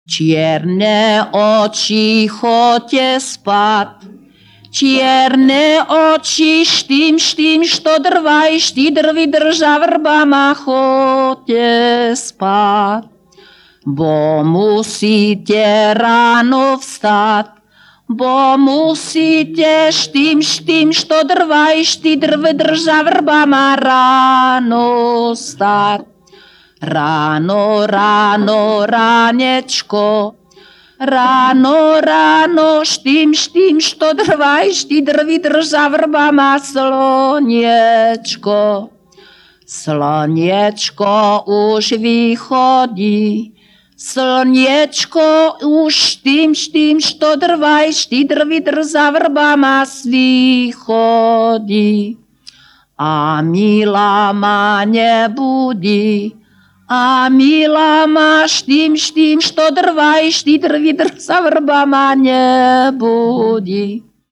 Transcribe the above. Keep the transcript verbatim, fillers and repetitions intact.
Čierne oči, chodte spát. Čierne oči, štým, štým, što drvaj, štýdr vydrža vrbama, chodte spát. Bo musíte ráno vstát, bo musíte štým, štým, što drvaj, štýdr vydrža vrbama, ráno vstát. Ráno, ráno, ránečko, ráno, ráno, štým, štým, što drvaj, štýdr vydrža vrbama, sloniečko. Slniečko už vychodí, slniečko už štým, štým, što drvaj, štýdr vydrža vrbama, východí. A milá ma nebudí, a milá ma štým, štým, što drvaj, štýdr vydrža vrbama, nebudí.